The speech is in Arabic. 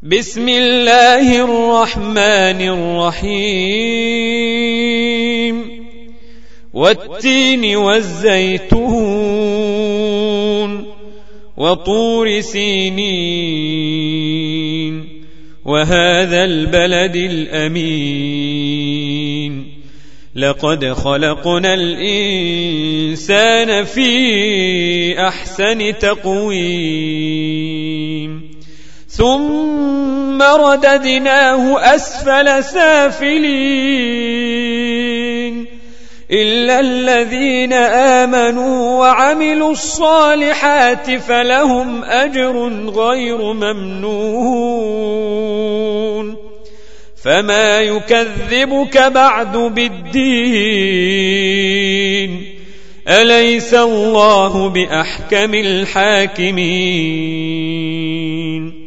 بسم الله الرحمن الرحيم والتين والزيتون وطور سينين وهذا البلد الأمين لقد خلقنا الإنسان في أحسن تقويم ثم رددناه أسفل سافلين إلا الذين آمنوا وعملوا الصالحات فلهم أجر غير ممنون فما يكذبك بعد بالدين أليس الله بأحكم الحاكمين